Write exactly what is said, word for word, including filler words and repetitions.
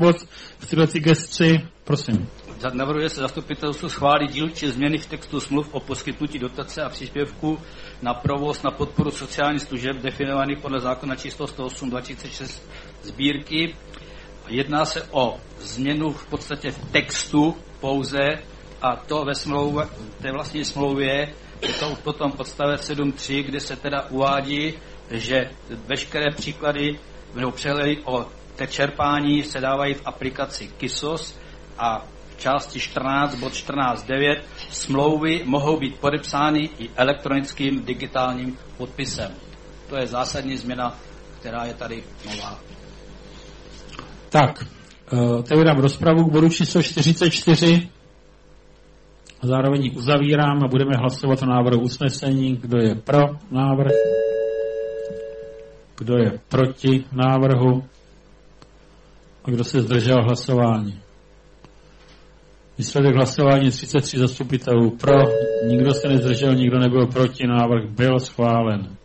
bod v této gesci. Prosím. Navrhuje se zastupitelstvu schválit dílčí změny v textu smluv o poskytnutí dotace a příspěvku na provoz na podporu sociálních služeb definovaných podle zákona číslo sto osm dva tisíce šest sbírky. Jedná se o změnu v podstatě v textu pouze, a to ve smlouvě, té vlastní smlouvě, je to potom odstavec sedm tři, kde se teda uvádí, že veškeré příklady nebo přehledy o té čerpání se dávají v aplikaci KISOS a v části čtrnáct bod čtrnáct devět smlouvy mohou být podepsány i elektronickým digitálním podpisem. To je zásadní změna, která je tady nová. Tak, otevírám rozpravu k bodu číslo čtyřicet čtyři. Zároveň ji uzavírám a budeme hlasovat o návrhu usnesení. Kdo je pro návrh? Kdo je proti návrhu? A kdo se zdržel hlasování? Výsledek hlasování třicet tři zastupitelů pro, nikdo se nezdržel, nikdo nebyl proti, návrh byl schválen.